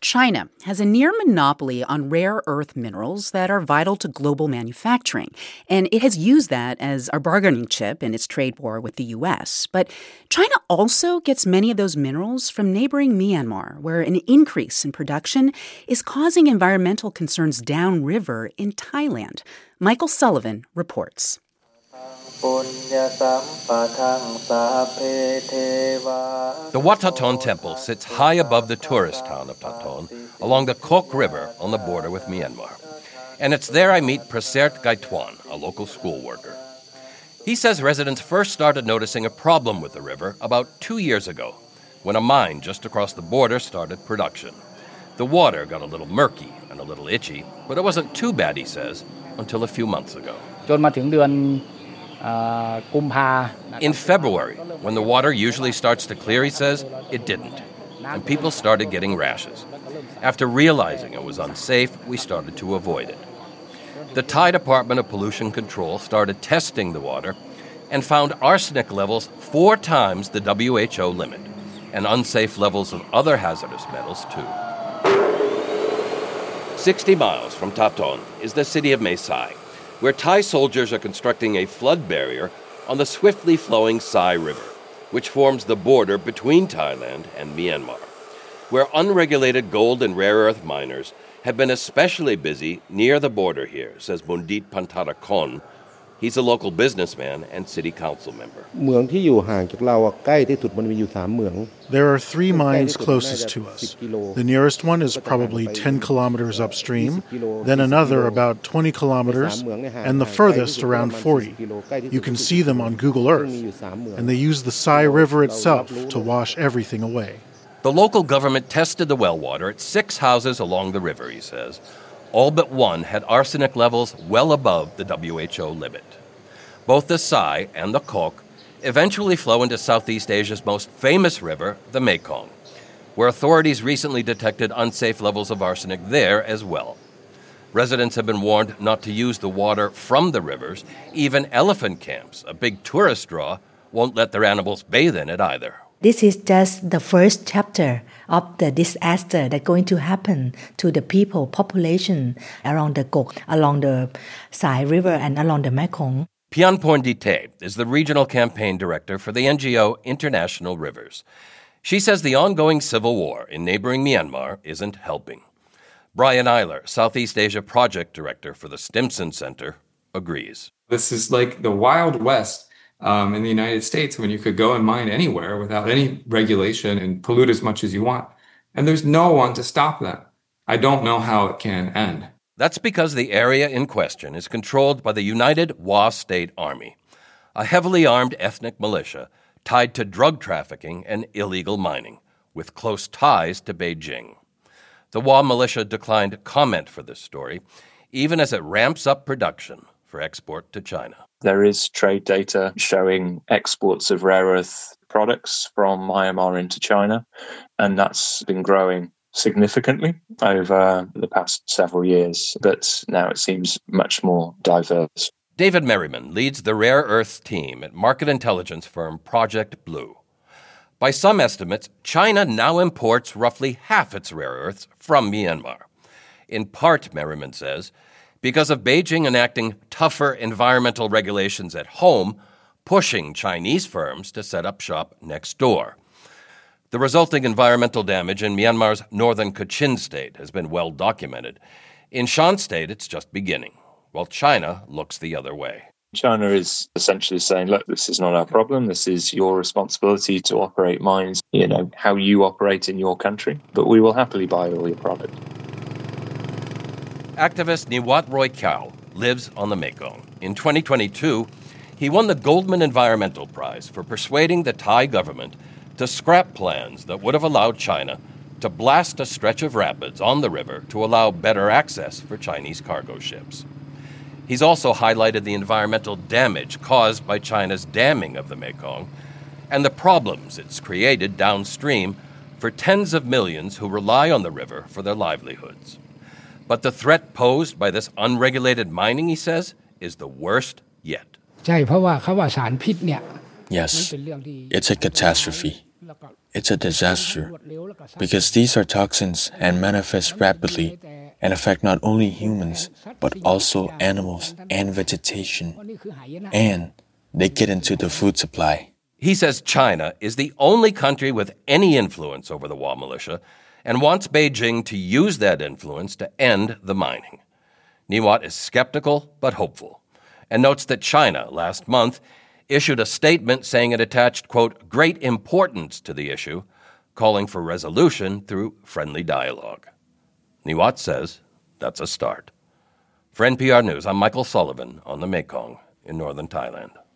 China has a near monopoly on rare earth minerals that are vital to global manufacturing, and it has used that as a bargaining chip in its trade war with the U.S. But China also gets many of those minerals from neighboring Myanmar, where an increase in production is causing environmental concerns downriver in Thailand. Michael Sullivan reports. The Wat Taton Temple sits high above the tourist town of Taton, along the Kok River on the border with Myanmar. And it's there I meet Prasert Gaituan, a local school worker. He says residents first started noticing a problem with the river about 2 years ago, when a mine just across the border started production. The water got a little murky and a little itchy, but it wasn't too bad, he says, until a few months ago. In February, when the water usually starts to clear, he says, it didn't, and people started getting rashes. After realizing it was unsafe, we started to avoid it. The Thai Department of Pollution Control started testing the water and found arsenic levels 4 times the WHO limit, and unsafe levels of other hazardous metals, too. 60 miles from Taton is the city of Mae Sai, where Thai soldiers are constructing a flood barrier on the swiftly flowing Sai River, which forms the border between Thailand and Myanmar, where unregulated gold and rare earth miners have been especially busy near the border here, says Mundit Pantarakon. He's a local businessman and city council member. There are 3 mines closest to us. The nearest one is probably 10 kilometers upstream, then another about 20 kilometers, and the furthest around 40. You can see them on Google Earth, and they use the Sai River itself to wash everything away. The local government tested the well water at 6 houses along the river, he says. All but one had arsenic levels well above the WHO limit. Both the Sai and the Kok eventually flow into Southeast Asia's most famous river, the Mekong, where authorities recently detected unsafe levels of arsenic there as well. Residents have been warned not to use the water from the rivers. Even elephant camps, a big tourist draw, won't let their animals bathe in it either. This is just the first chapter of the disaster that's going to happen to the population around the Kok, along the Sai River and along the Mekong. Pianporn Dite is the regional campaign director for the NGO International Rivers. She says the ongoing civil war in neighboring Myanmar isn't helping. Brian Eiler, Southeast Asia project director for the Stimson Center, agrees. This is like the Wild West in the United States, when you could go and mine anywhere without any regulation and pollute as much as you want. And there's no one to stop that. I don't know how it can end. That's because the area in question is controlled by the United Wa State Army, a heavily armed ethnic militia tied to drug trafficking and illegal mining, with close ties to Beijing. The Wa militia declined comment for this story, even as it ramps up production for export to China. There is trade data showing exports of rare earth products from Myanmar into China, and that's been growing significantly over the past several years, but now it seems much more diverse. David Merriman leads the rare earths team at market intelligence firm Project Blue. By some estimates, China now imports roughly half its rare earths from Myanmar. In part, Merriman says, because of Beijing enacting tougher environmental regulations at home, pushing Chinese firms to set up shop next door. The resulting environmental damage in Myanmar's northern Kachin state has been well documented. In Shan state, it's just beginning, while China looks the other way. China is essentially saying, look, this is not our problem. This is your responsibility to operate mines, how you operate in your country, but we will happily buy all your product. Activist Niwat Roy Kyaw lives on the Mekong. In 2022, he won the Goldman Environmental Prize for persuading the Thai government to scrap plans that would have allowed China to blast a stretch of rapids on the river to allow better access for Chinese cargo ships. He's also highlighted the environmental damage caused by China's damming of the Mekong and the problems it's created downstream for tens of millions who rely on the river for their livelihoods. But the threat posed by this unregulated mining, he says, is the worst yet. Yes, it's a catastrophe. It's a disaster because these are toxins and manifest rapidly and affect not only humans but also animals and vegetation. And they get into the food supply. He says China is the only country with any influence over the Hua militia and wants Beijing to use that influence to end the mining. Niwat is skeptical but hopeful and notes that China last month issued a statement saying it attached, quote, great importance to the issue, calling for resolution through friendly dialogue. Niwat says that's a start. For NPR News, I'm Michael Sullivan on the Mekong in northern Thailand.